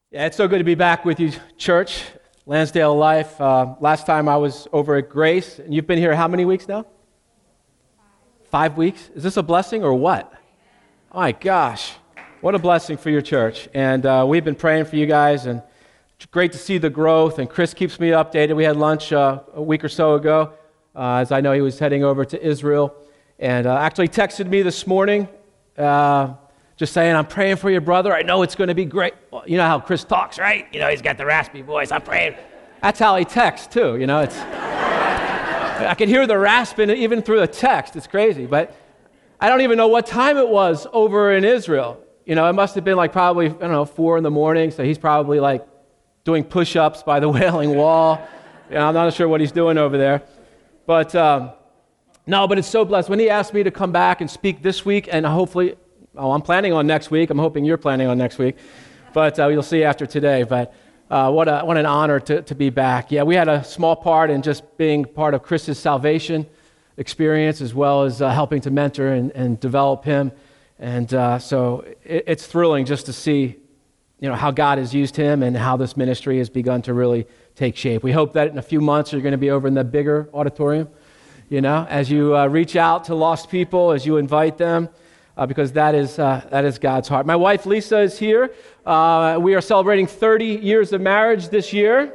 Yeah, it's so good to be back with you, church, Lansdale Life. Last time I was over at Grace, and you've been here how many weeks now? 5 weeks? Is this a blessing or what? Oh my gosh, what a blessing for your church. And we've been praying for you guys, and it's great to see the growth, and Chris keeps me updated. We had lunch a week or so ago, as I know he was heading over to Israel, and actually texted me this morning, just saying, I'm praying for your brother. I know it's going to be great. Well, you know how Chris talks, right? You know, he's got the raspy voice. I'm praying. That's how he texts, too. You know, I can hear the rasping even through the text. It's crazy. But I don't even know what time it was over in Israel. You know, it must have been like probably, 4 a.m. So he's probably like doing push-ups by the Wailing Wall. You know, I'm not sure what he's doing over there. But no, but it's so blessed. When he asked me to come back and speak this week, and hopefully, I'm planning on next week. I'm hoping you're planning on next week. But you'll see after today. But what an honor to be back. Yeah, we had a small part in just being part of Chris's salvation experience, as well as helping to mentor and develop him. And so it's thrilling just to see, how God has used him and how this ministry has begun to really take shape. We hope that in a few months you're going to be over in the bigger auditorium, as you reach out to lost people, as you invite them. Because that is God's heart. My wife, Lisa, is here. We are celebrating 30 years of marriage this year.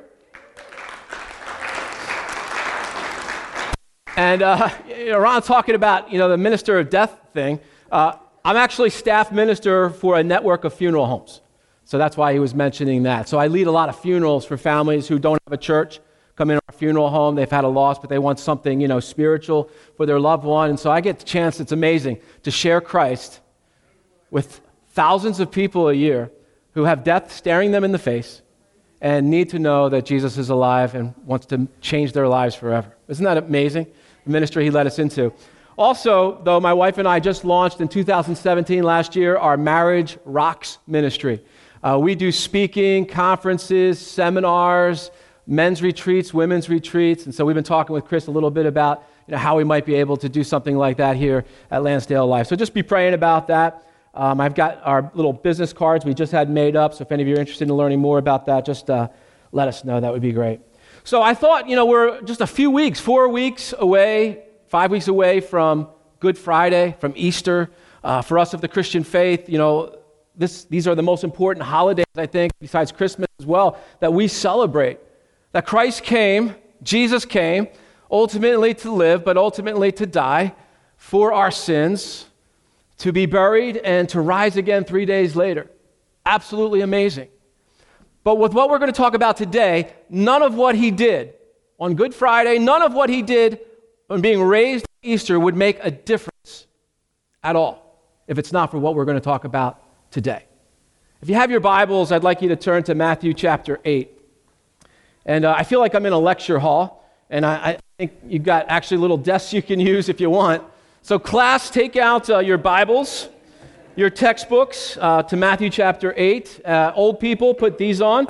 And Ron talking about, the minister of death thing. I'm actually staff minister for a network of funeral homes. So that's why he was mentioning that. So I lead a lot of funerals for families who don't have a church, come in our funeral home, they've had a loss, but they want something, spiritual for their loved one. And so I get the chance, it's amazing, to share Christ with thousands of people a year who have death staring them in the face and need to know that Jesus is alive and wants to change their lives forever. Isn't that amazing? The ministry he led us into. Also, though, my wife and I just launched in 2017, last year, our Marriage Rocks ministry. We do speaking, conferences, seminars, men's retreats, women's retreats, and so we've been talking with Chris a little bit about how we might be able to do something like that here at Lansdale Life. So just be praying about that. I've got our little business cards we just had made up, so if any of you are interested in learning more about that, just let us know. That would be great. So I thought, we're just a few weeks, 4 weeks away, 5 weeks away from Good Friday, from Easter. For us of the Christian faith, these are the most important holidays, I think, besides Christmas as well, that we celebrate. That Christ came, Jesus came, ultimately to live, but ultimately to die for our sins, to be buried, and to rise again 3 days later. Absolutely amazing. But with what we're going to talk about today, none of what he did on Good Friday, none of what he did on being raised on Easter would make a difference at all if it's not for what we're going to talk about today. If you have your Bibles, I'd like you to turn to Matthew chapter 8. And I feel like I'm in a lecture hall, and I think you've got actually little desks you can use if you want. So class, take out your Bibles, your textbooks to Matthew chapter 8. Old people, put these on,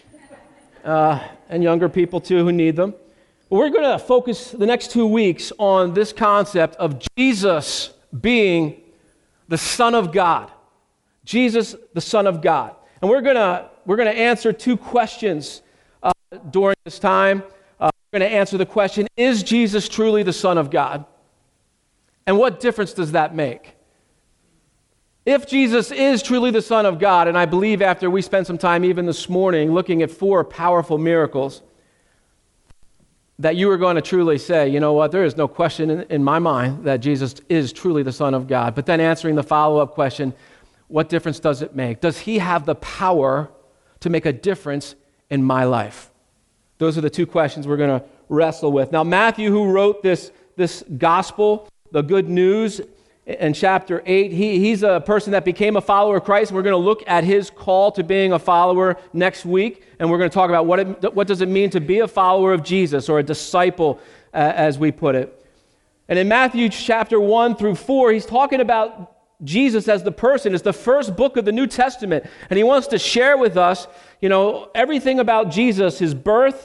and younger people too who need them. We're going to focus the next 2 weeks on this concept of Jesus being the Son of God. Jesus, the Son of God. And we're going to answer 2 questions during this time. We're going to answer the question, is Jesus truly the Son of God? And what difference does that make? If Jesus is truly the Son of God, and I believe after we spent some time even this morning looking at 4 powerful miracles, that you are going to truly say, you know what, there is no question in my mind that Jesus is truly the Son of God. But then answering the follow-up question, what difference does it make? Does he have the power to make a difference in my life? Those are the 2 questions we're going to wrestle with. Now, Matthew, who wrote this gospel, the good news in chapter 8, he's a person that became a follower of Christ. We're going to look at his call to being a follower next week, and we're going to talk about what does it mean to be a follower of Jesus, or a disciple, as we put it. And in Matthew chapter 1 through 4, he's talking about Jesus as the person. It's the first book of the New Testament, and he wants to share with us, everything about Jesus, his birth,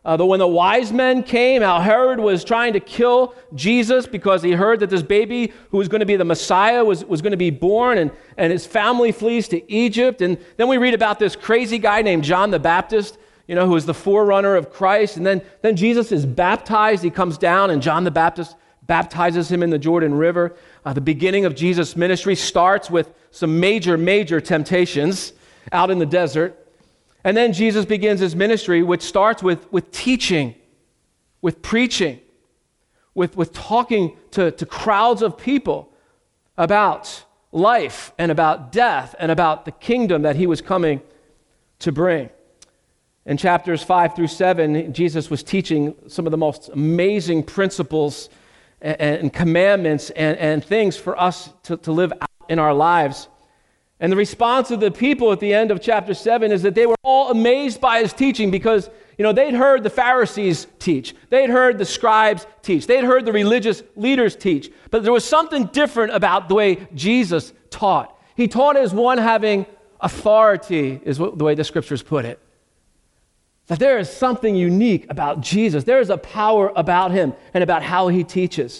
But when the wise men came, how Herod was trying to kill Jesus because he heard that this baby who was going to be the Messiah was going to be born, and his family flees to Egypt. And then we read about this crazy guy named John the Baptist, who was the forerunner of Christ. And then Jesus is baptized. He comes down, and John the Baptist baptizes him in the Jordan River. The beginning of Jesus' ministry starts with some major, major temptations out in the desert. And then Jesus begins his ministry, which starts with teaching, with preaching, with talking to crowds of people about life and about death and about the kingdom that he was coming to bring. In chapters 5 through 7, Jesus was teaching some of the most amazing principles and commandments and things for us to live out in our lives. And the response of the people at the end of chapter 7 is that they were all amazed by his teaching because, they'd heard the Pharisees teach. They'd heard the scribes teach. They'd heard the religious leaders teach. But there was something different about the way Jesus taught. He taught as one having authority, is the way the scriptures put it. That there is something unique about Jesus. There is a power about him and about how he teaches.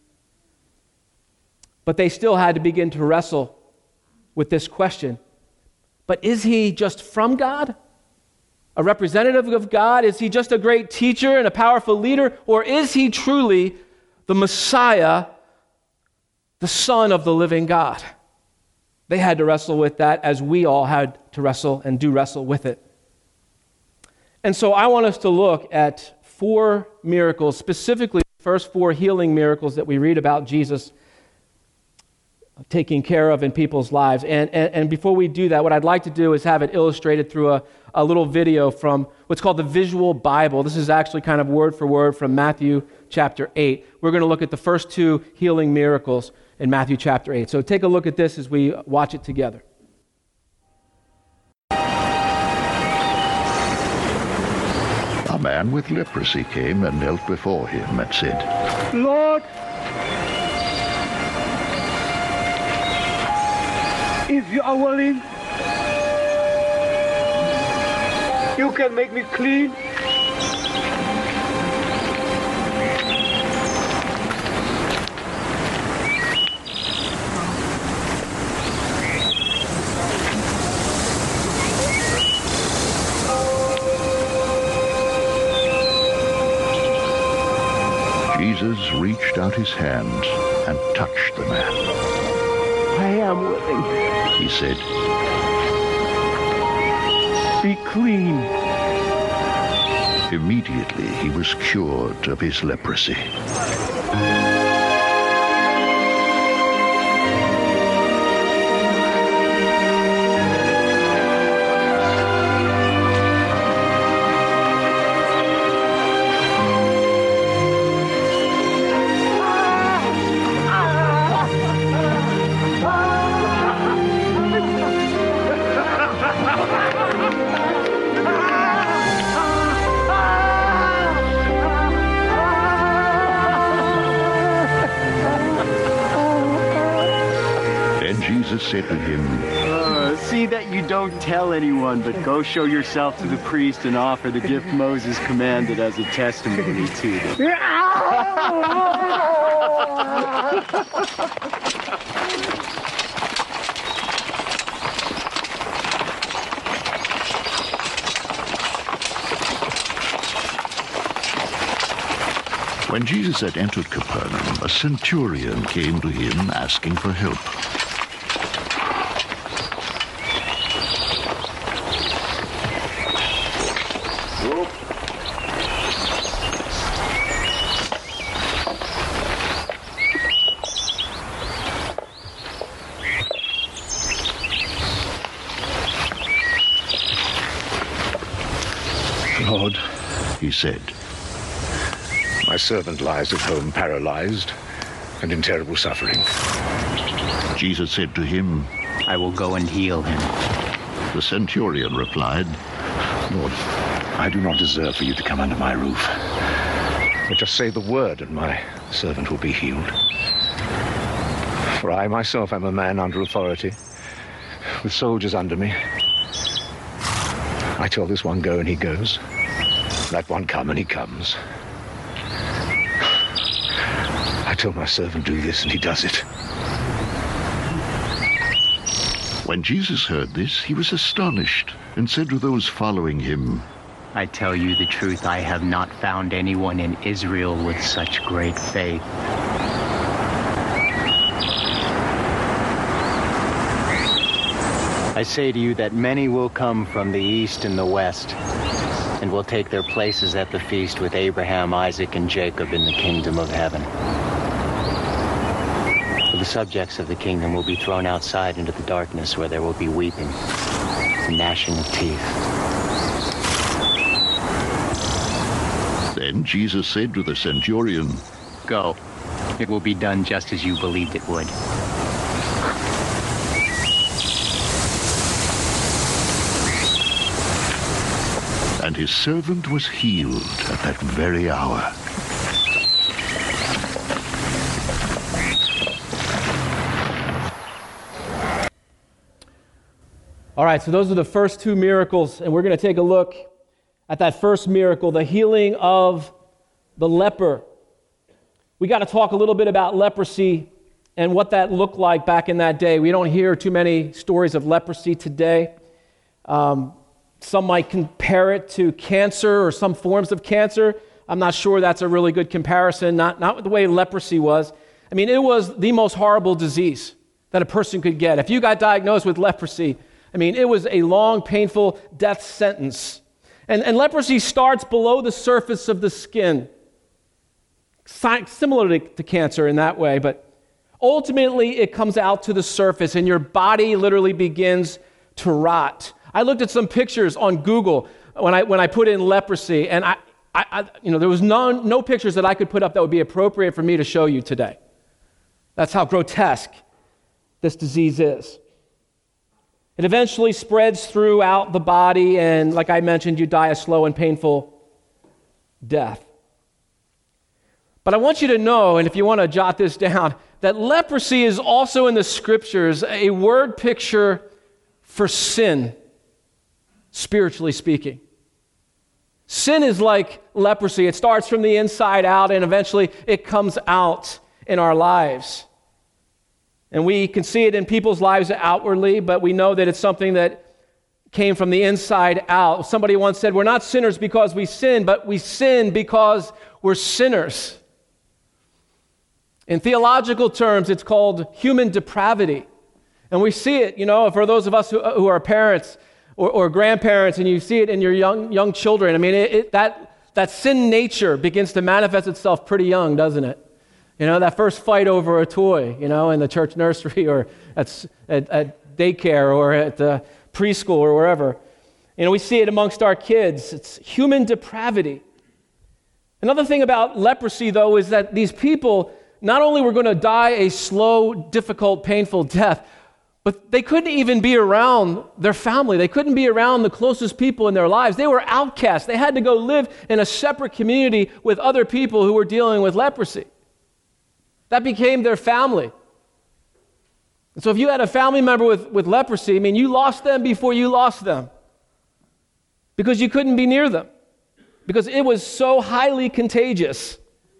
But they still had to begin to wrestle with this question. But is he just from God? A representative of God? Is he just a great teacher and a powerful leader? Or is he truly the Messiah, the Son of the living God? They had to wrestle with that, as we all had to wrestle and do wrestle with it. And so I want us to look at 4 miracles, specifically the first 4 healing miracles that we read about Jesus taking care of in people's lives. And before we do that, what I'd like to do is have it illustrated through a little video from what's called the Visual Bible. This is actually kind of word for word from Matthew chapter 8. We're going to look at the first 2 healing miracles in Matthew chapter 8. So take a look at this as we watch it together. A man with leprosy came and knelt before him and said, Lord, if you are willing, you can make me clean. Jesus reached out his hand and touched the man. I am willing. He said, Be clean. Immediately he was cured of his leprosy. Jesus said to him, See that you don't tell anyone, but go show yourself to the priest and offer the gift Moses commanded as a testimony to them. When Jesus had entered Capernaum, a centurion came to him asking for help. Lord, He said, my servant lies at home paralyzed and in terrible suffering. Jesus said to him, I will go and heal him. The centurion replied, Lord, I do not deserve for you to come under my roof. But just say the word and my servant will be healed. For I myself am a man under authority, with soldiers under me. I tell this one, go, and he goes. Let one come, and he comes. I told my servant, do this, and he does it. When Jesus heard this, he was astonished and said to those following him, I tell you the truth, I have not found anyone in Israel with such great faith. I say to you that many will come from the east and the west, and will take their places at the feast with Abraham, Isaac, and Jacob in the kingdom of heaven. For the subjects of the kingdom will be thrown outside into the darkness, where there will be weeping and gnashing of teeth. Then Jesus said to the centurion, Go. It will be done just as you believed it would. and his servant was healed at that very hour. All right, so those are the first two miracles, and we're going to take a look at that first miracle, the healing of the leper. We got to talk a little bit about leprosy and what that looked like back in that day. We don't hear too many stories of leprosy today. Some might compare it to cancer or some forms of cancer. I'm not sure that's a really good comparison, not the way leprosy was. I mean, it was the most horrible disease that a person could get. If you got diagnosed with leprosy, I mean, it was a long, painful death sentence. And leprosy starts below the surface of the skin, similar to cancer in that way, but ultimately it comes out to the surface and your body literally begins to rot. I looked at some pictures on Google when I put in leprosy, and there was no pictures that I could put up that would be appropriate for me to show you today. That's how grotesque this disease is. It eventually spreads throughout the body, and like I mentioned, you die a slow and painful death. But I want you to know, and if you want to jot this down, that leprosy is also in the scriptures a word picture for sin, spiritually speaking. Sin is like leprosy. It starts from the inside out, and eventually it comes out in our lives. And we can see it in people's lives outwardly, but we know that it's something that came from the inside out. Somebody once said, we're not sinners because we sin, but we sin because we're sinners. In theological terms, it's called human depravity. And we see it, for those of us who are parents or grandparents, and you see it in your young children. I mean, that sin nature begins to manifest itself pretty young, doesn't it? That first fight over a toy, in the church nursery or at daycare or at the preschool or wherever. We see it amongst our kids. It's human depravity. Another thing about leprosy, though, is that these people not only were going to die a slow, difficult, painful death, but they couldn't even be around their family. They couldn't be around the closest people in their lives. They were outcasts. They had to go live in a separate community with other people who were dealing with leprosy. That became their family. And so if you had a family member with leprosy, you lost them before you lost them because you couldn't be near them because it was so highly contagious.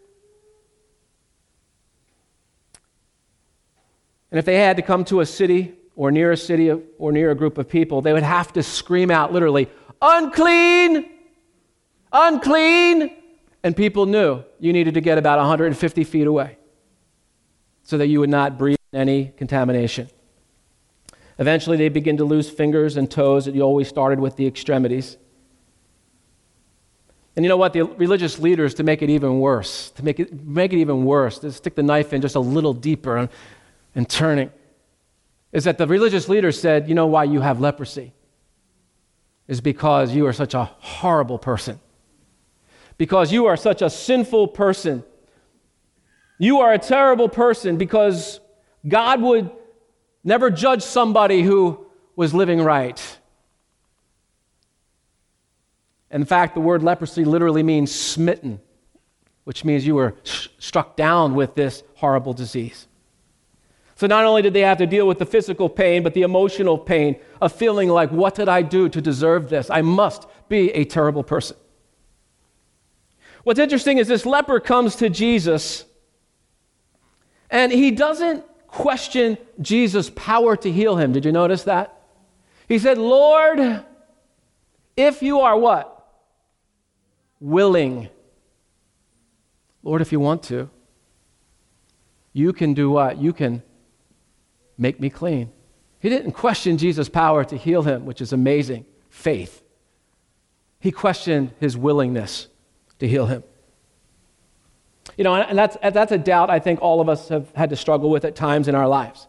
And if they had to come to a city or near a group of people, they would have to scream out literally, unclean, unclean. And people knew you needed to get about 150 feet away so that you would not breathe any contamination. Eventually, they begin to lose fingers and toes. It always started with the extremities. And you know what? The religious leaders, to make it even worse, to stick the knife in just a little deeper and turning, is that the religious leaders said, you know why you have leprosy? Is because you are such a horrible person. Because you are such a sinful person. You are a terrible person because God would never judge somebody who was living right. In fact, the word leprosy literally means smitten, which means you were struck down with this horrible disease. So not only did they have to deal with the physical pain, but the emotional pain of feeling like, what did I do to deserve this? I must be a terrible person. What's interesting is this leper comes to Jesus, and he doesn't question Jesus' power to heal him. Did you notice that? He said, Lord, if you are what? Willing. Lord, if you want to, you can do what? You can make me clean. He didn't question Jesus' power to heal him, which is amazing. Faith. He questioned his willingness to heal him. You know, and that's a doubt I think all of us have had to struggle with at times in our lives.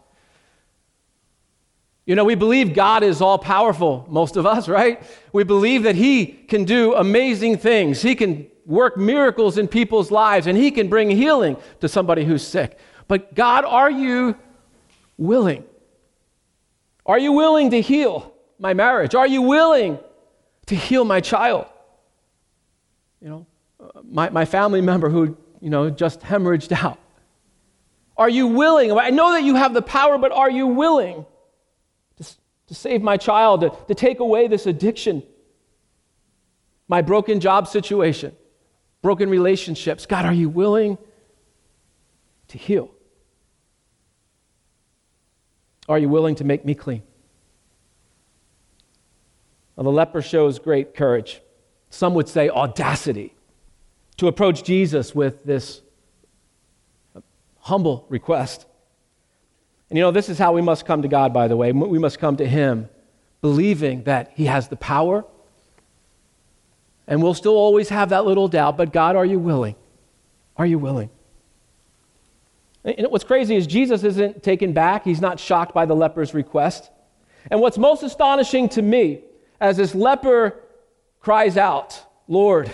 You know, we believe God is all-powerful, most of us, right? We believe that he can do amazing things. He can work miracles in people's lives, and he can bring healing to somebody who's sick. But God, are you willing? Are you willing to heal my marriage? Are you willing to heal my child? You know, my family member who, just hemorrhaged out. Are you willing? I know that you have the power, but are you willing to save my child, to take away this addiction, my broken job situation, broken relationships? God, are you willing to heal? Are you willing to make me clean? Well, the leper shows great courage. Some would say audacity to approach Jesus with this humble request. And this is how we must come to God, by the way. We must come to him believing that he has the power. And we'll still always have that little doubt, but God, are you willing? Are you willing? And what's crazy is Jesus isn't taken back. He's not shocked by the leper's request. And what's most astonishing to me, as this leper cries out, Lord,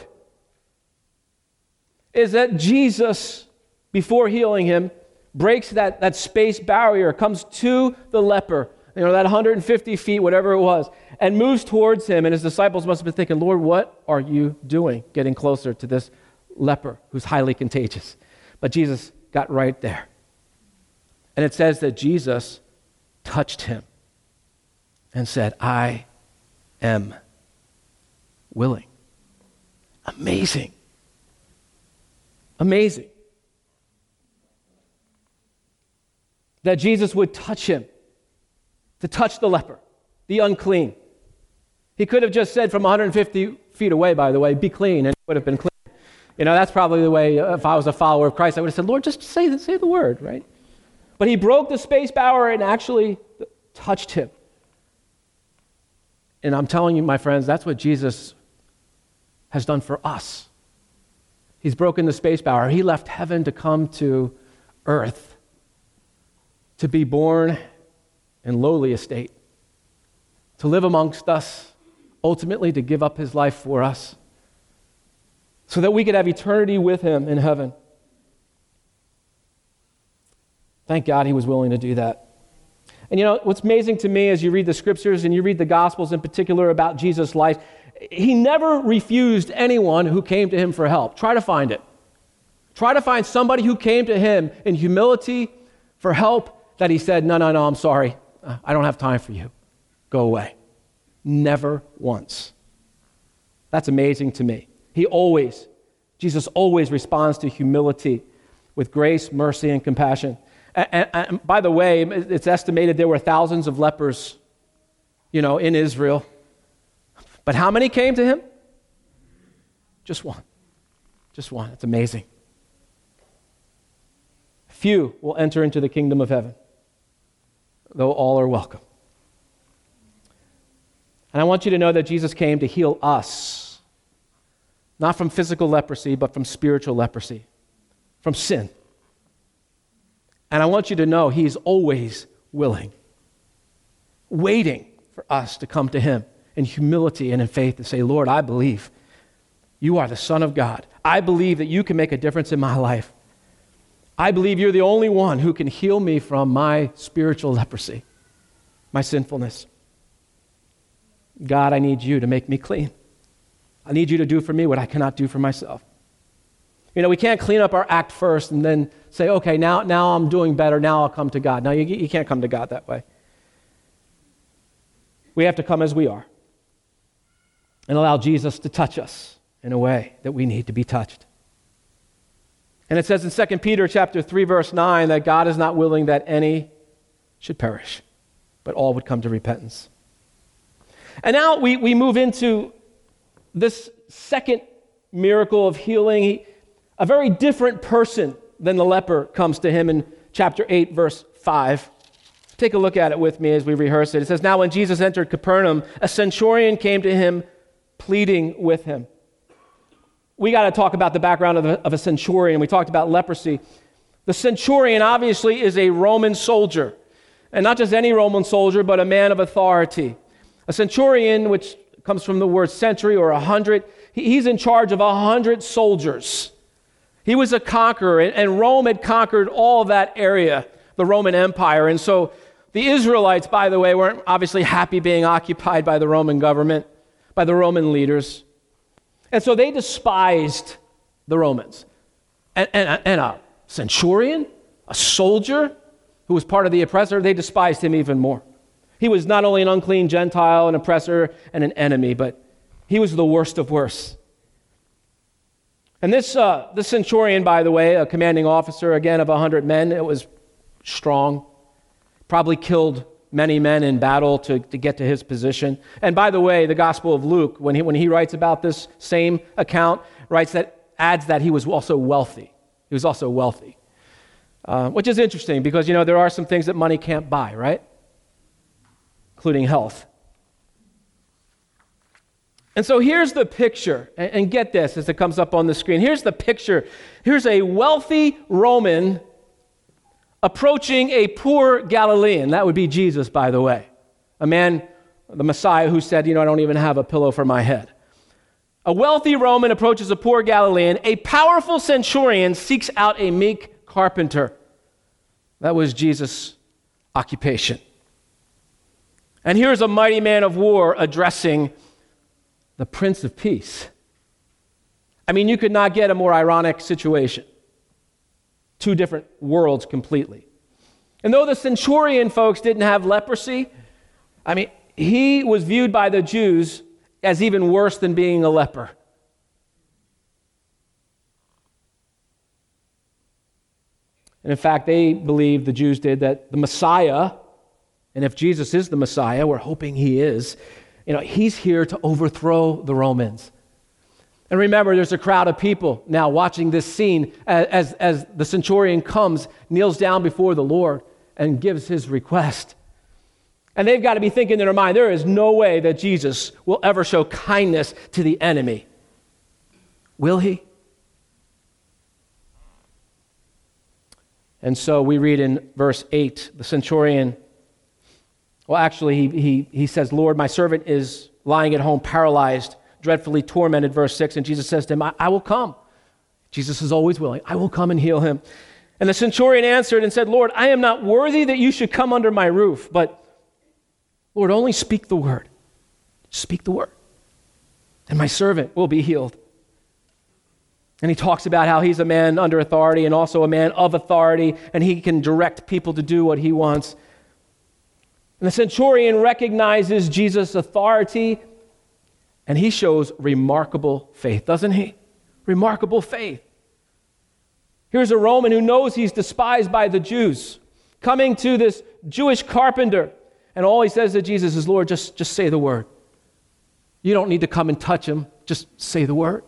is that Jesus, before healing him, breaks that space barrier, comes to the leper, that 150 feet, whatever it was, and moves towards him. And his disciples must have been thinking, Lord, what are you doing getting closer to this leper who's highly contagious? But Jesus got right there. And it says that Jesus touched him and said, I am willing. Amazing. Amazing. That Jesus would touch him, to touch the leper, the unclean. He could have just said from 150 feet away, by the way, be clean, and he would have been clean. That's probably the way, if I was a follower of Christ, I would have said, Lord, just say the word, right? But he broke the space barrier and actually touched him. And I'm telling you, my friends, that's what Jesus has done for us. He's broken the space barrier. He left heaven to come to earth, to be born in lowly estate, to live amongst us, ultimately to give up his life for us, so that we could have eternity with him in heaven. Thank God he was willing to do that. And what's amazing to me as you read the scriptures and you read the Gospels in particular about Jesus' life, he never refused anyone who came to him for help. Try to find it. Try to find somebody who came to him in humility for help that he said, no, I'm sorry. I don't have time for you. Go away. Never once. That's amazing to me. Jesus always responds to humility with grace, mercy, and compassion. And by the way, it's estimated there were thousands of lepers, in Israel. But how many came to him? Just one. Just one. It's amazing. Few will enter into the kingdom of heaven, though all are welcome. And I want you to know that Jesus came to heal us, not from physical leprosy, but from spiritual leprosy, from sin. And I want you to know he's always willing, waiting for us to come to him in humility and in faith and say, Lord, I believe you are the Son of God. I believe that you can make a difference in my life. I believe you're the only one who can heal me from my spiritual leprosy, my sinfulness. God, I need you to make me clean. I need you to do for me what I cannot do for myself. We can't clean up our act first and then say, okay, now I'm doing better, now I'll come to God. No, you can't come to God that way. We have to come as we are and allow Jesus to touch us in a way that we need to be touched. And it says in 2 Peter chapter 3, verse 9, that God is not willing that any should perish, but all would come to repentance. And now we move into this second miracle of healing. A very different person than the leper comes to him in chapter 8, verse 5. Take a look at it with me as we rehearse it. It says, "Now when Jesus entered Capernaum, a centurion came to him pleading with him." We got to talk about the background of a centurion. We talked about leprosy. The centurion obviously is a Roman soldier, and not just any Roman soldier, but a man of authority. A centurion, which comes from the word century or 100, he's in charge of 100 soldiers. He was a conqueror, and Rome had conquered all of that area, the Roman Empire. And so the Israelites, by the way, weren't obviously happy being occupied by the Roman government, by the Roman leaders. And so they despised the Romans. And a centurion, a soldier who was part of the oppressor, they despised him even more. He was not only an unclean Gentile, an oppressor, and an enemy, but he was the worst of worst. And this centurion, by the way, a commanding officer, again, of 100 men, it was strong, probably killed many men in battle to get to his position. And by the way, the Gospel of Luke, when he writes about this same account, adds that he was also wealthy. He was also wealthy, which is interesting because, there are some things that money can't buy, right? Including health. And so here's the picture, and get this as it comes up on the screen. Here's the picture. Here's a wealthy Roman approaching a poor Galilean. That would be Jesus, by the way. A man, the Messiah, who said, I don't even have a pillow for my head. A wealthy Roman approaches a poor Galilean. A powerful centurion seeks out a meek carpenter. That was Jesus' occupation. And here's a mighty man of war addressing the Prince of Peace. I mean, you could not get a more ironic situation. Two different worlds completely. And though the centurion, folks, didn't have leprosy, he was viewed by the Jews as even worse than being a leper. And in fact, they believed, the Jews did, that the Messiah, and if Jesus is the Messiah, we're hoping he is, he's here to overthrow the Romans. And remember, there's a crowd of people now watching this scene as the centurion comes, kneels down before the Lord, and gives his request. And they've got to be thinking in their mind, there is no way that Jesus will ever show kindness to the enemy. Will he? And so we read in verse 8, the centurion, he says, "Lord, my servant is lying at home paralyzed, dreadfully tormented," verse 6, and Jesus says to him, I will come. Jesus is always willing. I will come and heal him. And the centurion answered and said, "Lord, I am not worthy that you should come under my roof, but Lord, only speak the word. Speak the word, and my servant will be healed." And he talks about how he's a man under authority and also a man of authority, and he can direct people to do what he wants. And the centurion recognizes Jesus' authority, and he shows remarkable faith, doesn't he? Remarkable faith. Here's a Roman who knows he's despised by the Jews, coming to this Jewish carpenter, and all he says to Jesus is, "Lord, just say the word. You don't need to come and touch him. Just say the word."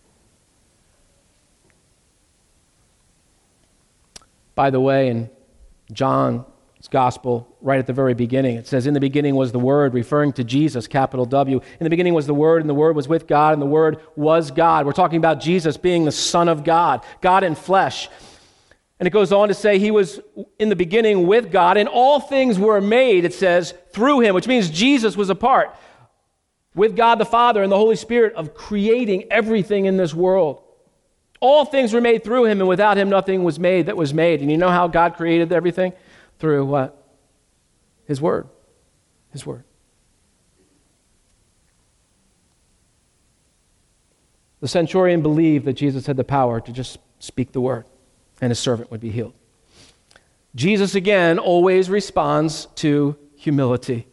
By the way, in John's gospel, right at the very beginning, it says, "In the beginning was the Word," referring to Jesus, capital W. "In the beginning was the Word, and the Word was with God, and the Word was God." We're talking about Jesus being the Son of God, God in flesh. And it goes on to say he was in the beginning with God, and all things were made, it says, through him, which means Jesus was a part with God the Father and the Holy Spirit of creating everything in this world. All things were made through him, and without him nothing was made that was made. And you know how God created everything? Through what? His word. His word. The centurion believed that Jesus had the power to just speak the word, and his servant would be healed. Jesus, again, always responds to humility.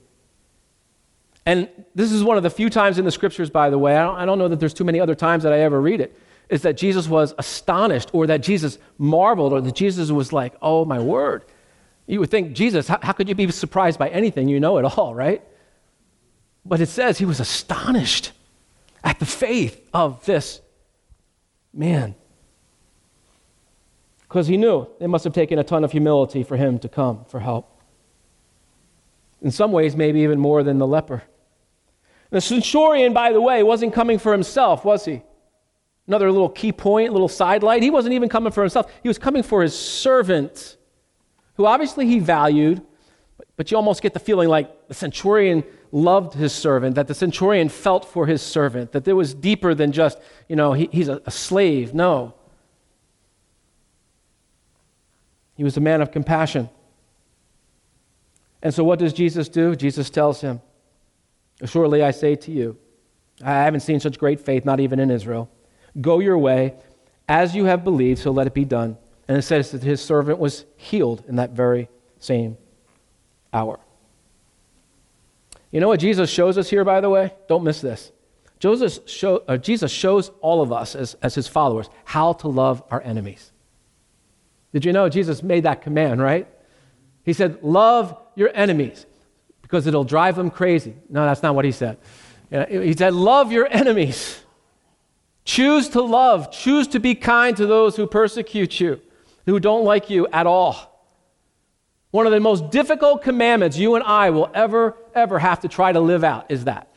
And this is one of the few times in the scriptures, by the way, I don't know that there's too many other times that I ever read it, is that Jesus was astonished, or that Jesus marveled, or that Jesus was like, oh my word. You would think, Jesus, how could you be surprised by anything? You know it all, right? But it says he was astonished at the faith of this man. Because he knew it must have taken a ton of humility for him to come for help. In some ways, maybe even more than the leper. The centurion, by the way, wasn't coming for himself, was he? Another little key point, little sidelight. He wasn't even coming for himself. He was coming for his servant, who obviously he valued, but you almost get the feeling like the centurion loved his servant, that the centurion felt for his servant, that there was deeper than just, he's a slave. No. He was a man of compassion. And so what does Jesus do? Jesus tells him, "Surely I say to you, I haven't seen such great faith, not even in Israel. Go your way, as you have believed, so let it be done." And it says that his servant was healed in that very same hour. You know what Jesus shows us here, by the way? Don't miss this. Jesus shows all of us as his followers how to love our enemies. Did you know Jesus made that command, right? He said, love your enemies because it'll drive them crazy. No, that's not what he said. He said, love your enemies. Choose to love. Choose to be kind to those who persecute you, who don't like you at all. One of the most difficult commandments you and I will ever have to try to live out is that.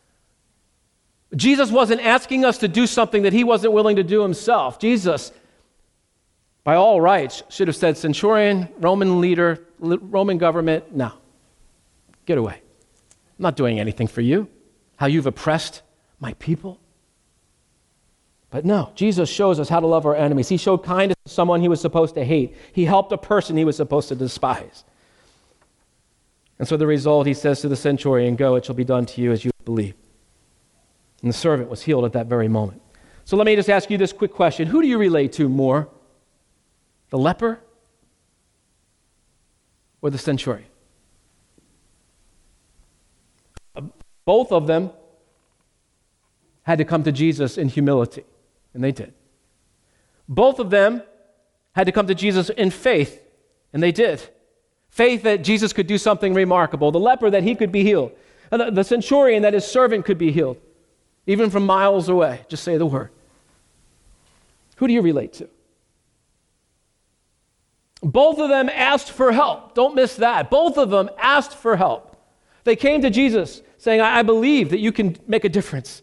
Jesus wasn't asking us to do something that he wasn't willing to do himself. Jesus, by all rights, should have said, centurion, Roman leader, Roman government, no. Get away. I'm not doing anything for you. How you've oppressed my people. But no, Jesus shows us how to love our enemies. He showed kindness to someone he was supposed to hate. He helped a person he was supposed to despise. And so the result, he says to the centurion, go, it shall be done to you as you believe. And the servant was healed at that very moment. So let me just ask you this quick question. Who do you relate to more? The leper or the centurion? Both of them had to come to Jesus in humility, and they did. Both of them had to come to Jesus in faith, and they did. Faith that Jesus could do something remarkable. The leper that he could be healed. The centurion that his servant could be healed, even from miles away. Just say the word. Who do you relate to? Both of them asked for help. Don't miss that. Both of them asked for help. They came to Jesus saying, I believe that you can make a difference.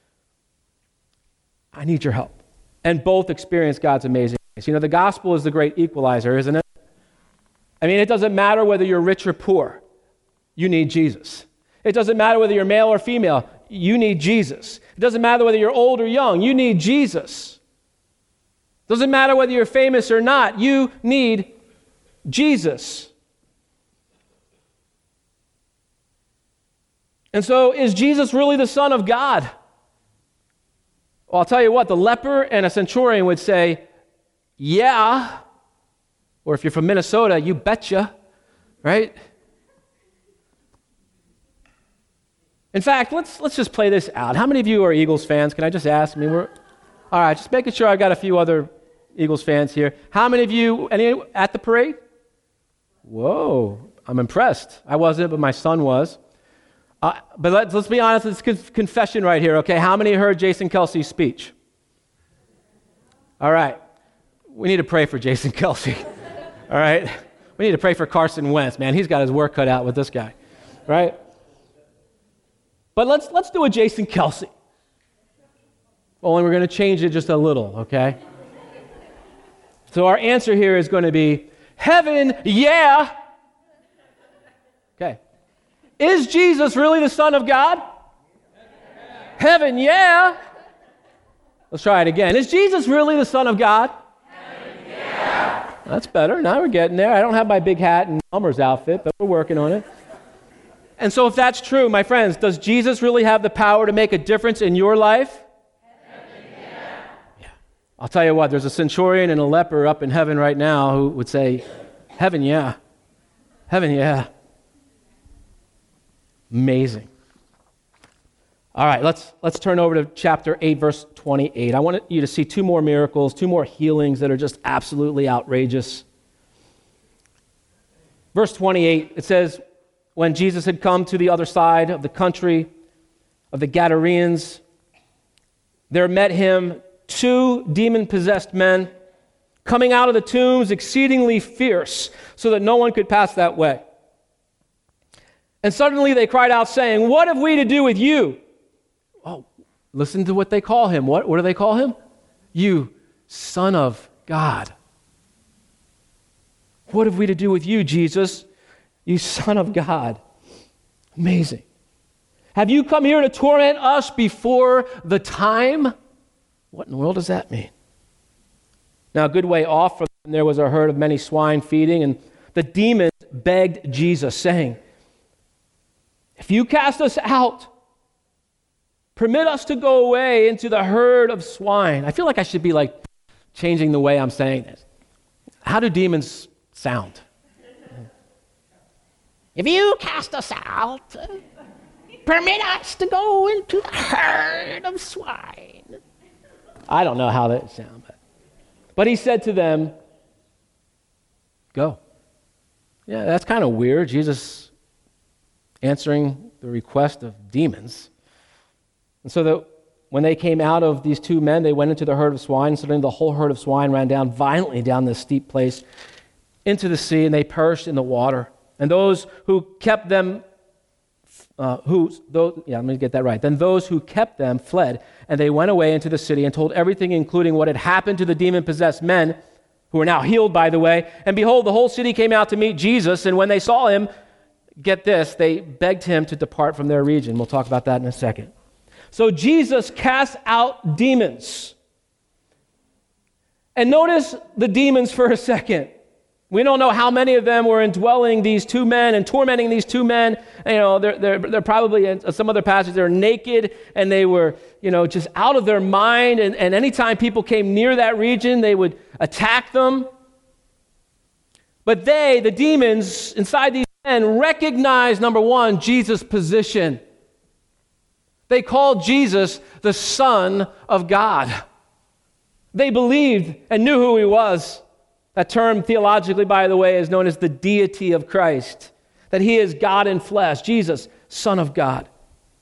I need your help. And both experienced God's amazing grace. You know, the gospel is the great equalizer, isn't it? I mean, it doesn't matter whether you're rich or poor. You need Jesus. It doesn't matter whether you're male or female. You need Jesus. It doesn't matter whether you're old or young. You need Jesus. It doesn't matter whether you're famous or not. You need Jesus. And so, is Jesus really the Son of God? Well, I'll tell you what, the leper and a centurion would say, yeah. Or if you're from Minnesota, you betcha, right? In fact, let's just play this out. How many of you are Eagles fans? Can I just ask? I mean, all right, just making sure I've got a few other Eagles fans here. How many of you, any at the parade? Whoa, I'm impressed. I wasn't, but my son was. But let's be honest, it's confession right here, okay? How many heard Jason Kelce's speech? All right. We need to pray for Jason Kelce. All right? We need to pray for Carson Wentz, man. He's got his work cut out with this guy, right? But let's do a Jason Kelce. Only we're going to change it just a little, okay? So our answer here is going to be, heaven, yeah. Okay. Is Jesus really the Son of God? Heaven, yeah. Let's try it again. Is Jesus really the Son of God? Heaven, yeah. That's better. Now we're getting there. I don't have my big hat and Elmer's outfit, but we're working on it. And so if that's true, my friends, does Jesus really have the power to make a difference in your life? Heaven, yeah. I'll tell you what, there's a centurion and a leper up in heaven right now who would say, heaven, yeah. Heaven, yeah. Amazing. All right, let's turn over to chapter 8, verse 28. I want you to see two more miracles, two more healings that are just absolutely outrageous. Verse 28, it says, when Jesus had come to the other side of the country of the Gadarenes, there met him 2 demon-possessed men coming out of the tombs exceedingly fierce, so that no one could pass that way. And suddenly they cried out, saying, what have we to do with you? Oh, listen to what they call him. What do they call him? You, Son of God. What have we to do with you, Jesus, you Son of God? Amazing. Have you come here to torment us before the time? What in the world does that mean? Now, a good way off from them, there was a herd of many swine feeding, and the demons begged Jesus, saying, if you cast us out, permit us to go away into the herd of swine. I feel like I should be like changing the way I'm saying this. How do demons sound? If you cast us out, permit us to go into the herd of swine. I don't know how that sounds, but he said to them, go. Yeah, that's kind of weird. Jesus answering the request of demons. And so that when they came out of these 2 men, they went into the herd of swine. Suddenly the whole herd of swine ran down violently down this steep place into the sea, and they perished in the water. And those who kept them, let me get that right. Then those who kept them fled, and they went away into the city and told everything, including what had happened to the demon-possessed men, who were now healed, by the way. And behold, the whole city came out to meet Jesus, and when they saw him, get this, they begged him to depart from their region. We'll talk about that in a second. So Jesus casts out demons. And notice the demons for a second. We don't know how many of them were indwelling these 2 men and tormenting these 2 men. You know, they're probably, in some other passages, they're naked and they were, just out of their mind. And anytime people came near that region, they would attack them. But they, the demons inside these men, recognized, number one, Jesus' position. They called Jesus the Son of God. They believed and knew who he was. That term, theologically, by the way, is known as the deity of Christ, that he is God in flesh, Jesus, Son of God.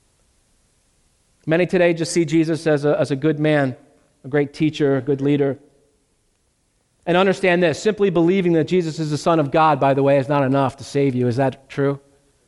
Many today just see Jesus as a good man, a great teacher, a good leader. And understand this, simply believing that Jesus is the Son of God, by the way, is not enough to save you. Is that true?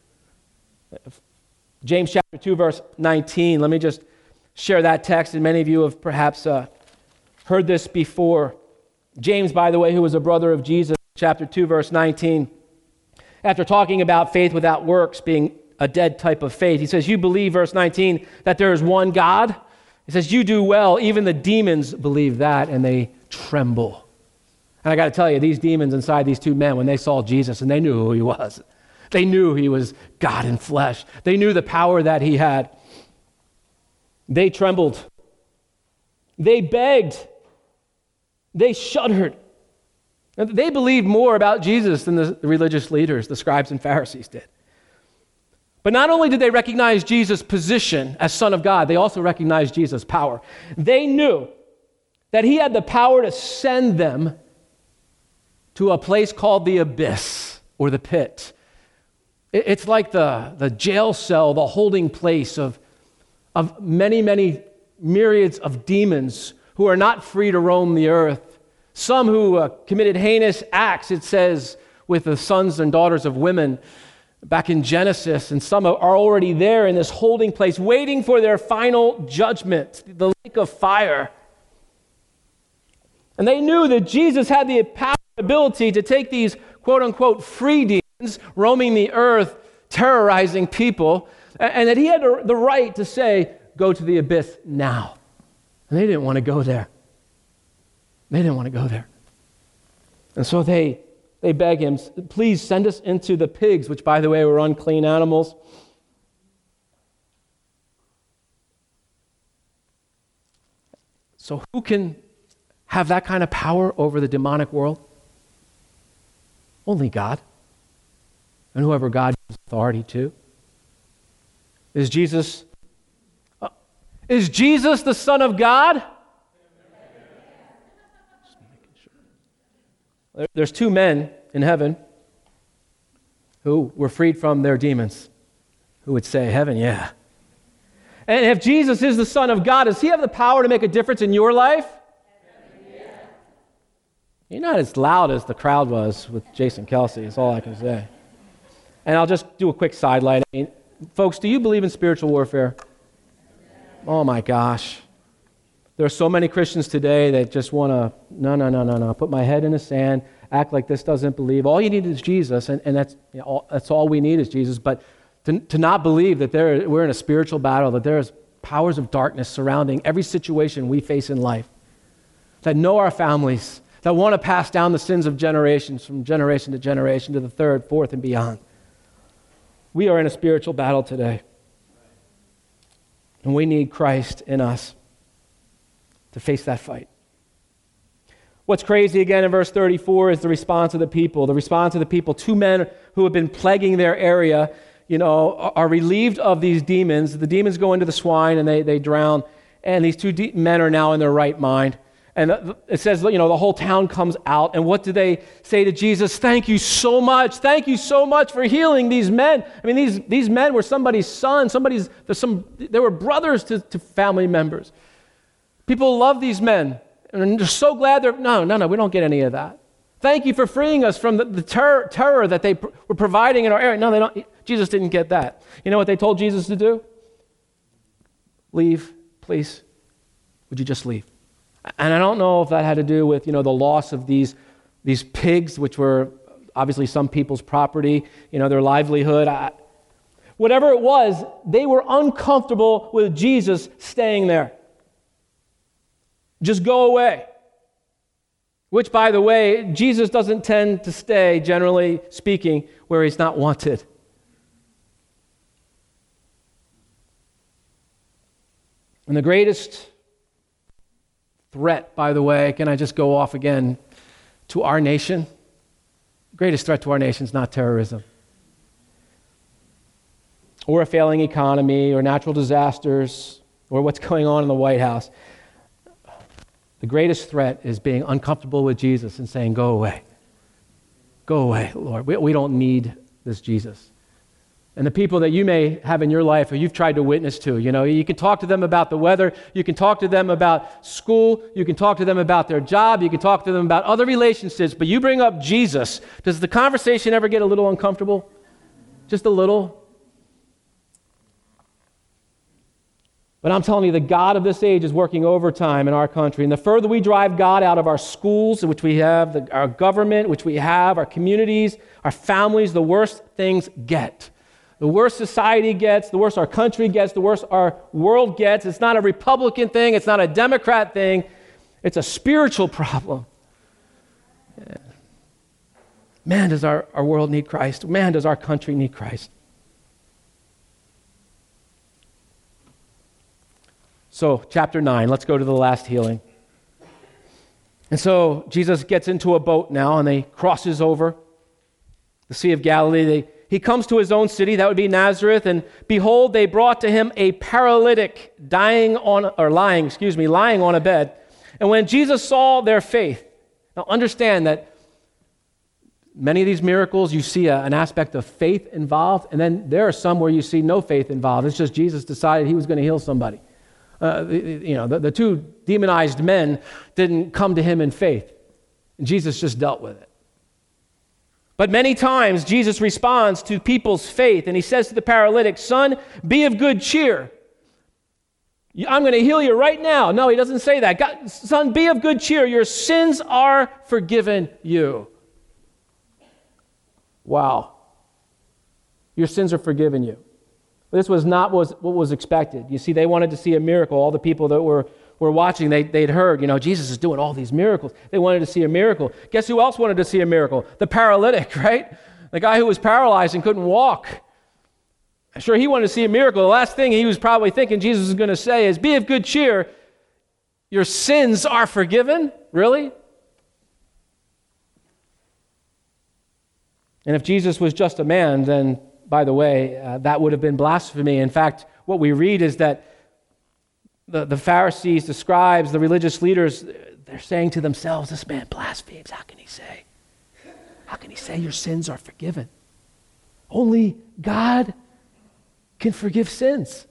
James chapter 2, verse 19. Let me just share that text, and many of you have perhaps heard this before. James, by the way, who was a brother of Jesus, chapter 2, verse 19, after talking about faith without works being a dead type of faith, he says, you believe, verse 19, that there is one God? He says, you do well. Even the demons believe that, and they tremble. And I got to tell you, these demons inside these 2 men, when they saw Jesus, and they knew who he was, they knew he was God in flesh. They knew the power that he had. They trembled. They begged. They shuddered. They believed more about Jesus than the religious leaders, the scribes and Pharisees did. But not only did they recognize Jesus' position as Son of God, they also recognized Jesus' power. They knew that he had the power to send them to a place called the abyss or the pit. It's like the jail cell, the holding place of many, many myriads of demons who are not free to roam the earth. Some who committed heinous acts, it says, with the sons and daughters of women back in Genesis, and some are already there in this holding place, waiting for their final judgment, the lake of fire. And they knew that Jesus had the power and ability to take these quote-unquote free demons roaming the earth, terrorizing people, and that he had the right to say, go to the abyss now. And they didn't want to go there. They didn't want to go there. And so they beg him, please send us into the pigs, which, by the way, were unclean animals. So who can have that kind of power over the demonic world? Only God. And whoever God gives authority to. Is Jesus Is Jesus the Son of God? There's two men in heaven who were freed from their demons, who would say, heaven, yeah. And if Jesus is the Son of God, does he have the power to make a difference in your life? Yeah. You're not as loud as the crowd was with Jason Kelsey, is all I can say. And I'll just do a quick sidelight. I mean, folks, do you believe in spiritual warfare? Oh my gosh. There are so many Christians today that just want to, no, put my head in the sand, act like this doesn't believe. All you need is Jesus, and that's, that's all we need is Jesus. But to not believe that we're in a spiritual battle, that there's powers of darkness surrounding every situation we face in life, that know our families, that want to pass down the sins of generations from generation to generation to the third, fourth, and beyond. We are in a spiritual battle today. And we need Christ in us to face that fight. What's crazy again in verse 34 is the response of the people. The response of the people, two men who have been plaguing their area, are relieved of these demons. The demons go into the swine and they drown. And these two men are now in their right mind. And it says, the whole town comes out. And what do they say to Jesus? Thank you so much. Thank you so much for healing these men. I mean, these men were somebody's son. They were brothers to family members. People love these men. And they're so glad no, we don't get any of that. Thank you for freeing us from the terror that they were providing in our area. No, they don't. Jesus didn't get that. You know what they told Jesus to do? Leave, please. Would you just leave? And I don't know if that had to do with, the loss of these pigs, which were obviously some people's property, their livelihood. Whatever it was, they were uncomfortable with Jesus staying there. Just go away. Which, by the way, Jesus doesn't tend to stay, generally speaking, where he's not wanted. And the greatest threat, by the way, can I just go off again, to our nation? The greatest threat to our nation is not terrorism, or a failing economy, or natural disasters, or what's going on in the White House. The greatest threat is being uncomfortable with Jesus and saying, go away. Go away, Lord. We don't need this Jesus. And the people that you may have in your life or you've tried to witness to, you can talk to them about the weather, you can talk to them about school, you can talk to them about their job, you can talk to them about other relationships, but you bring up Jesus. Does the conversation ever get a little uncomfortable? Just a little? But I'm telling you, the God of this age is working overtime in our country. And the further we drive God out of our schools, which we have, our government, which we have, our communities, our families, the worse things get. The worse society gets, the worse our country gets, the worse our world gets. It's not a Republican thing. It's not a Democrat thing. It's a spiritual problem. Yeah. Man, does our world need Christ. Man, does our country need Christ. So, chapter 9, let's go to the last healing. And so, Jesus gets into a boat now, and they crosses over the Sea of Galilee. He comes to his own city, that would be Nazareth, and behold, they brought to him a paralytic lying on a bed. And when Jesus saw their faith, now understand that many of these miracles, you see an aspect of faith involved, and then there are some where you see no faith involved. It's just Jesus decided he was going to heal somebody. The two demonized men didn't come to him in faith. And Jesus just dealt with it. But many times, Jesus responds to people's faith, and he says to the paralytic, son, be of good cheer. I'm going to heal you right now. No, he doesn't say that. Son, be of good cheer. Your sins are forgiven you. Wow. Your sins are forgiven you. This was not what was expected. You see, they wanted to see a miracle. All the people that were watching, they'd heard, Jesus is doing all these miracles. They wanted to see a miracle. Guess who else wanted to see a miracle? The paralytic, right? The guy who was paralyzed and couldn't walk. I'm sure he wanted to see a miracle. The last thing he was probably thinking Jesus was going to say is, be of good cheer. Your sins are forgiven? Really? And if Jesus was just a man, then by the way, that would have been blasphemy. In fact, what we read is that the Pharisees, the scribes, the religious leaders, they're saying to themselves, this man blasphemes. How can he say? How can he say your sins are forgiven? Only God can forgive sins.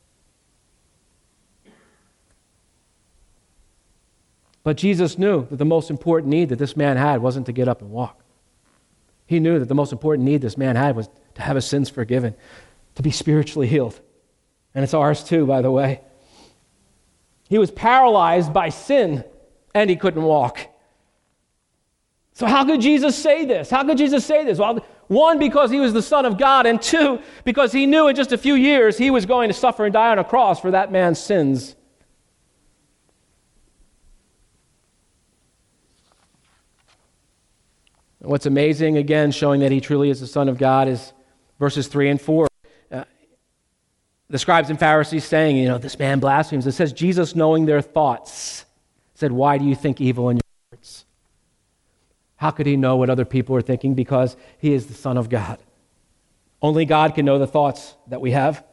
But Jesus knew that the most important need that this man had wasn't to get up and walk. He knew that the most important need this man had was to have his sins forgiven, to be spiritually healed. And it's ours too, by the way. He was paralyzed by sin, and he couldn't walk. So how could Jesus say this? How could Jesus say this? Well, one, because he was the Son of God, and two, because he knew in just a few years he was going to suffer and die on a cross for that man's sins. What's amazing, again, showing that he truly is the Son of God, is verses 3 and 4. The scribes and Pharisees saying, this man blasphemes. It says, Jesus, knowing their thoughts, said, why do you think evil in your hearts? How could he know what other people are thinking? Because he is the Son of God. Only God can know the thoughts that we have.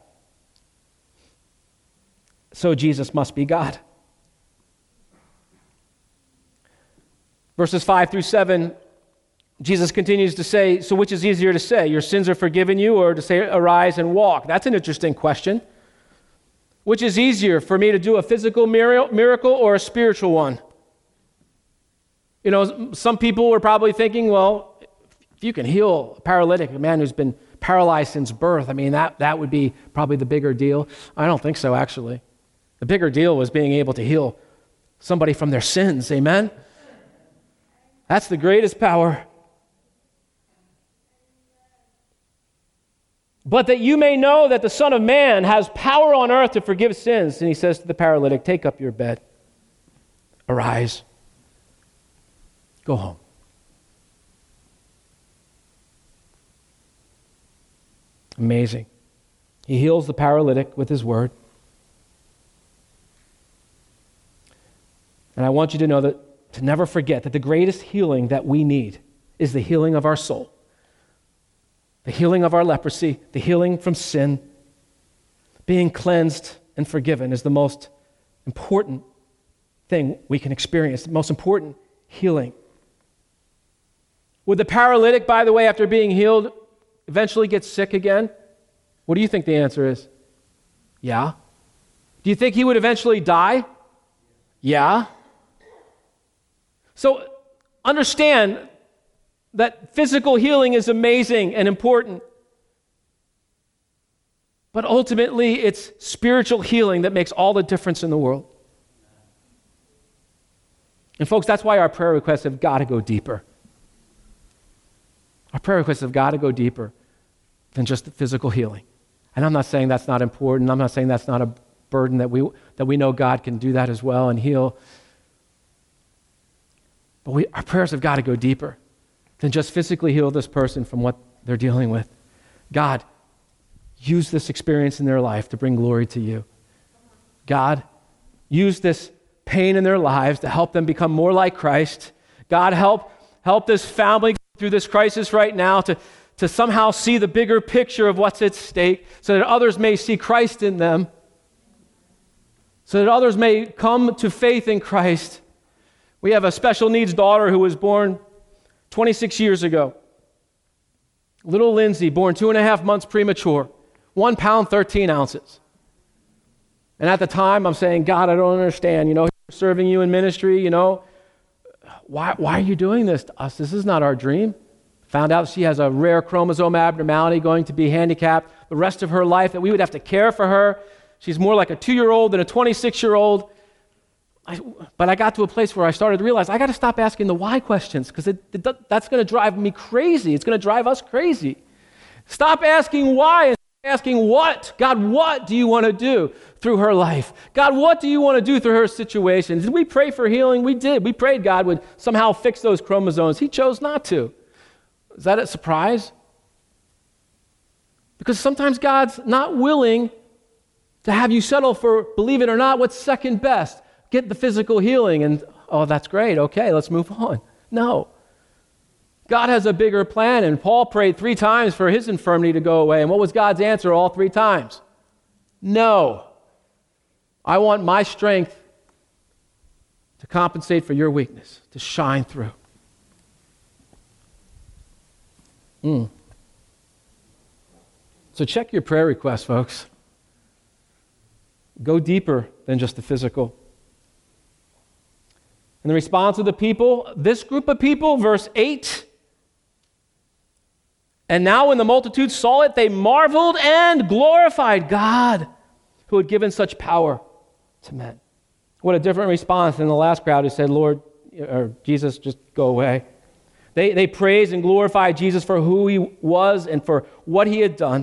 So Jesus must be God. Verses 5 through 7, Jesus continues to say, so which is easier to say, your sins are forgiven you, or to say, arise and walk? That's an interesting question. Which is easier, for me to do a physical miracle or a spiritual one? Some people were probably thinking, well, if you can heal a paralytic, a man who's been paralyzed since birth, that would be probably the bigger deal. I don't think so, actually. The bigger deal was being able to heal somebody from their sins, amen? That's the greatest power. But that you may know that the Son of Man has power on earth to forgive sins. And he says to the paralytic, take up your bed, arise, go home. Amazing. He heals the paralytic with his word. And I want you to know that, to never forget that the greatest healing that we need is the healing of our soul. The healing of our leprosy, the healing from sin, being cleansed and forgiven is the most important thing we can experience, the most important healing. Would the paralytic, by the way, after being healed, eventually get sick again? What do you think the answer is? Yeah. Do you think he would eventually die? Yeah. So understand that physical healing is amazing and important. But ultimately, it's spiritual healing that makes all the difference in the world. And folks, that's why our prayer requests have got to go deeper. Our prayer requests have got to go deeper than just the physical healing. And I'm not saying that's not important. I'm not saying that's not a burden, that we know God can do that as well and heal. But our prayers have got to go deeper than just physically heal this person from what they're dealing with. God, use this experience in their life to bring glory to you. God, use this pain in their lives to help them become more like Christ. God, help this family go through this crisis right now to somehow see the bigger picture of what's at stake, so that others may see Christ in them, so that others may come to faith in Christ. We have a special needs daughter who was born 26 years ago. Little Lindsay, born 2.5 months premature, 1 pound, 13 ounces. And at the time, I'm saying, God, I don't understand. Serving you in ministry, why are you doing this to us? This is not our dream. Found out she has a rare chromosome abnormality, going to be handicapped the rest of her life, that we would have to care for her. She's more like a 2-year-old than a 26-year-old. But I got to a place where I started to realize I got to stop asking the why questions, because that's going to drive me crazy. It's going to drive us crazy. Stop asking why and asking what. God, what do you want to do through her life? God, what do you want to do through her situation? Did we pray for healing? We did. We prayed God would somehow fix those chromosomes. He chose not to. Is that a surprise? Because sometimes God's not willing to have you settle for, believe it or not, what's second best. Get the physical healing and, oh, that's great. Okay, let's move on. No. God has a bigger plan, and Paul prayed 3 times for his infirmity to go away. And what was God's answer all 3 times? No. I want my strength to compensate for your weakness, to shine through. So check your prayer requests, folks. Go deeper than just the physical. And the response of the people, this group of people, verse 8, and now when the multitude saw it, they marveled and glorified God who had given such power to men. What a different response than the last crowd who said, Lord, or Jesus, just go away. They praised and glorified Jesus for who he was and for what he had done.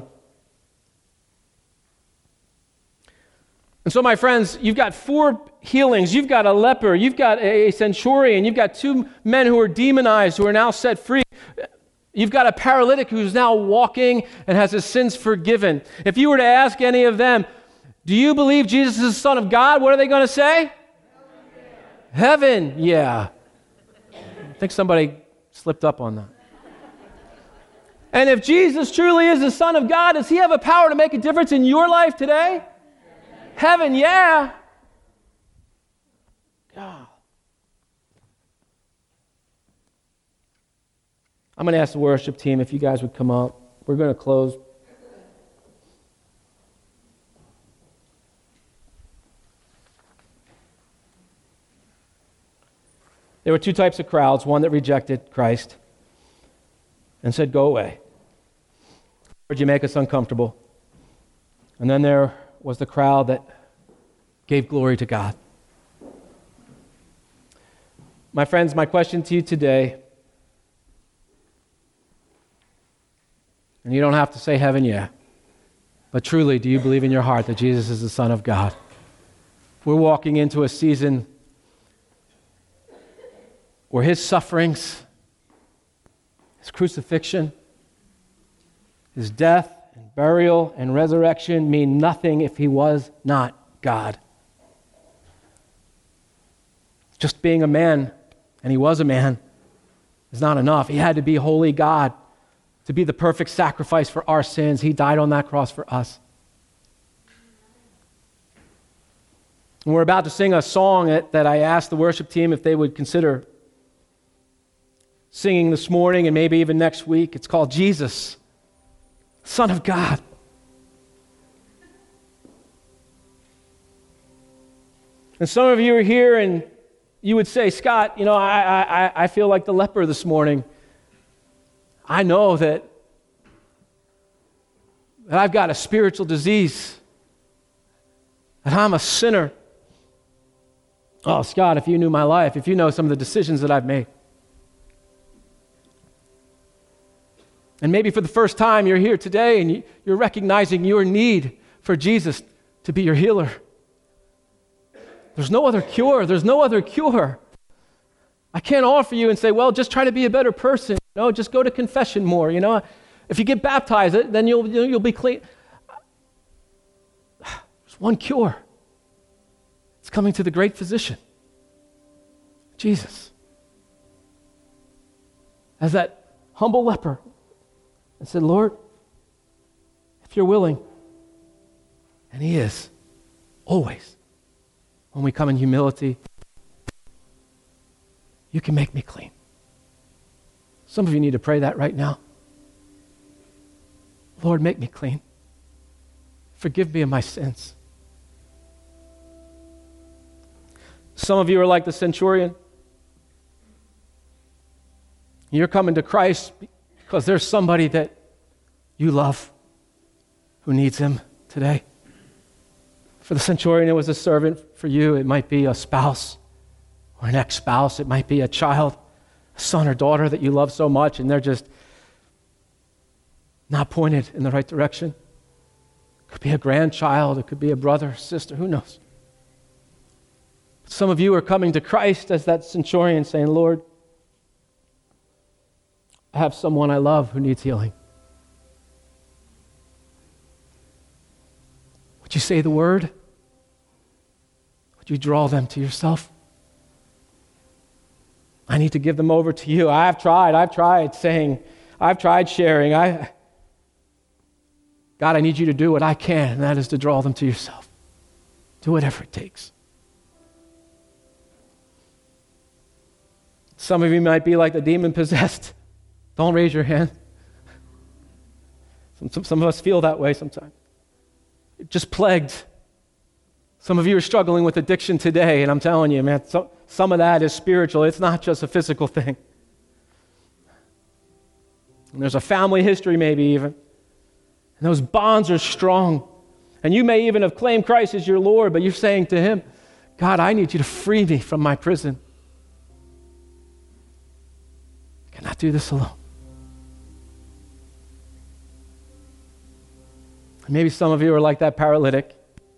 And so, my friends, you've got 4 healings. You've got a leper. You've got a centurion. You've got 2 men who are demonized, who are now set free. You've got a paralytic who's now walking and has his sins forgiven. If you were to ask any of them, do you believe Jesus is the Son of God? What are they going to say? Heaven, yeah. I think somebody slipped up on that. And if Jesus truly is the Son of God, does he have a power to make a difference in your life today? Heaven, yeah. God. I'm going to ask the worship team if you guys would come up. We're going to close. There were 2 types of crowds, one that rejected Christ and said, go away. Lord, you make us uncomfortable. And then there was the crowd that gave glory to God. My friends, my question to you today, and you don't have to say heaven yet, but truly, do you believe in your heart that Jesus is the Son of God? We're walking into a season where his sufferings, his crucifixion, his death and burial and resurrection mean nothing if he was not God. Just being a man, and he was a man, is not enough. He had to be holy God to be the perfect sacrifice for our sins. He died on that cross for us. And we're about to sing a song that I asked the worship team if they would consider singing this morning and maybe even next week. It's called Jesus, Son of God. And some of you are here and you would say, Scott, I feel like the leper this morning. I know that I've got a spiritual disease, that I'm a sinner. Oh, Scott, if you knew my life, if you know some of the decisions that I've made. And maybe for the first time you're here today and you're recognizing your need for Jesus to be your healer. There's no other cure. There's no other cure. I can't offer you and say, well, just try to be a better person. Just go to confession more. If you get baptized, then you'll be clean. There's one cure. It's coming to the great physician, Jesus. As that humble leper, and said, Lord, if you're willing, and he is, always, when we come in humility, you can make me clean. Some of you need to pray that right now. Lord, make me clean. Forgive me of my sins. Some of you are like the centurion. You're coming to Christ because there's somebody that you love who needs him today. For the centurion, it was a servant. For you, it might be a spouse or an ex-spouse. It might be a child, a son or daughter that you love so much, and they're just not pointed in the right direction. It could be a grandchild. It could be a brother, sister. Who knows? But some of you are coming to Christ as that centurion saying, Lord, I have someone I love who needs healing. Would you say the word? Would you draw them to yourself? I need to give them over to you. I've tried saying, I've tried sharing. God, I need you to do what I can, and that is to draw them to yourself. Do whatever it takes. Some of you might be like the demon-possessed. Don't raise your hand. Some of us feel that way sometimes. Just plagued. Some of you are struggling with addiction today, and I'm telling you, man, some of that is spiritual. It's not just a physical thing. And there's a family history maybe even. And those bonds are strong. And you may even have claimed Christ as your Lord, but you're saying to him, God, I need you to free me from my prison. I cannot do this alone. And maybe some of you are like that paralytic.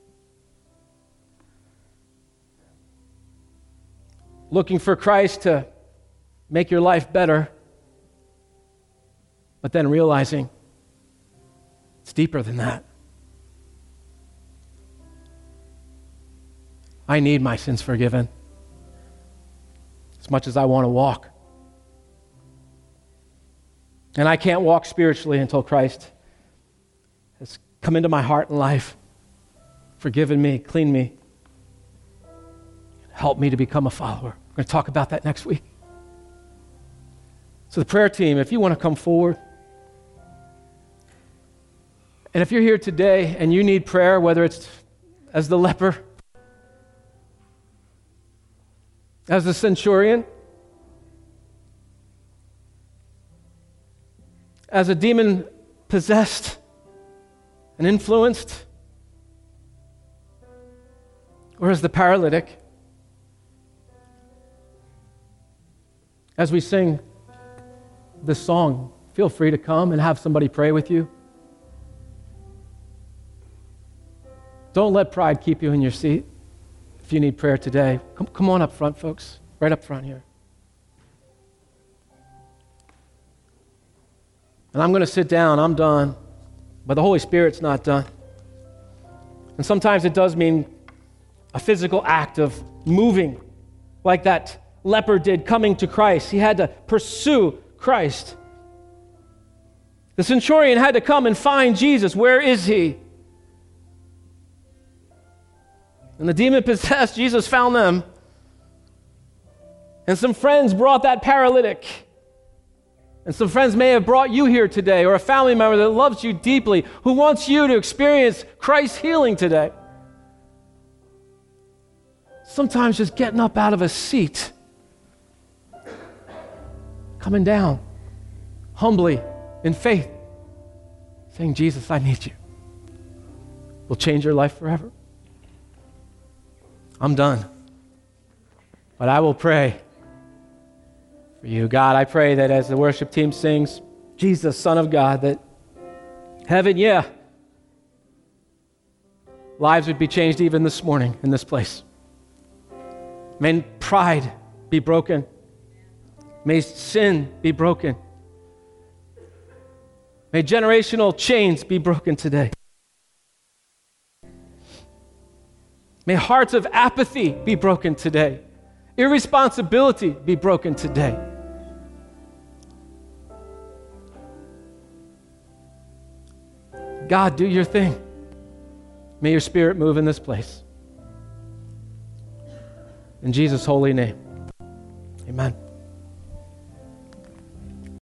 Looking for Christ to make your life better, but then realizing it's deeper than that. I need my sins forgiven as much as I want to walk. And I can't walk spiritually until Christ has come into my heart and life, forgiven me, cleaned me, helped me to become a follower. We're going to talk about that next week. So the prayer team, if you want to come forward, and if you're here today and you need prayer, whether it's as the leper, as the centurion, as a demon-possessed and influenced, or as the paralytic, as we sing this song, feel free to come and have somebody pray with you. Don't let pride keep you in your seat. If you need prayer today, come on up front, folks. Right up front here. And I'm going to sit down. I'm done. But the Holy Spirit's not done. And sometimes it does mean a physical act of moving, like that leper did, coming to Christ. He had to pursue Christ. The centurion had to come and find Jesus. Where is he? And the demon-possessed, Jesus found them. And some friends brought that paralytic. And some friends may have brought you here today, or a family member that loves you deeply, who wants you to experience Christ's healing today. Sometimes just getting up out of a seat, coming down, humbly, in faith, saying, Jesus, I need you, will change your life forever. I'm done. But I will pray for you. God, I pray that as the worship team sings, Jesus, Son of God, that heaven, lives would be changed even this morning in this place. May pride be broken. May sin be broken. May generational chains be broken today. May hearts of apathy be broken today. Irresponsibility be broken today. God, do your thing. May your Spirit move in this place. In Jesus' holy name, amen.